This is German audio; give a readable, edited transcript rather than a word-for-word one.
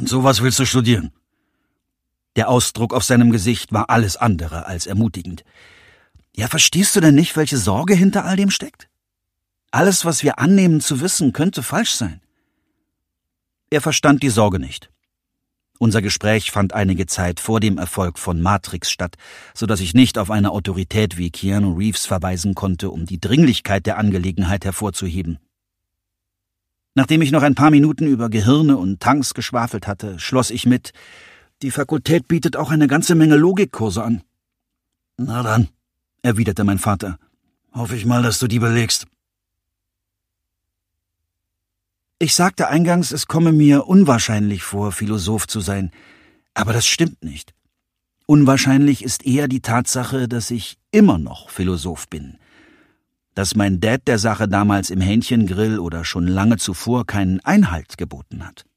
Und sowas willst du studieren? Der Ausdruck auf seinem Gesicht war alles andere als ermutigend. Ja, verstehst du denn nicht, welche Sorge hinter all dem steckt? Alles, was wir annehmen zu wissen, könnte falsch sein. Er verstand die Sorge nicht. Unser Gespräch fand einige Zeit vor dem Erfolg von Matrix statt, so dass ich nicht auf eine Autorität wie Keanu Reeves verweisen konnte, um die Dringlichkeit der Angelegenheit hervorzuheben. Nachdem ich noch ein paar Minuten über Gehirne und Tanks geschwafelt hatte, schloss ich mit: Die Fakultät bietet auch eine ganze Menge Logikkurse an. Na dann, erwiderte mein Vater. Hoffe ich mal, dass du die belegst. Ich sagte eingangs, es komme mir unwahrscheinlich vor, Philosoph zu sein. Aber das stimmt nicht. Unwahrscheinlich ist eher die Tatsache, dass ich immer noch Philosoph bin. Dass mein Dad der Sache damals im Hähnchengrill oder schon lange zuvor keinen Einhalt geboten hat.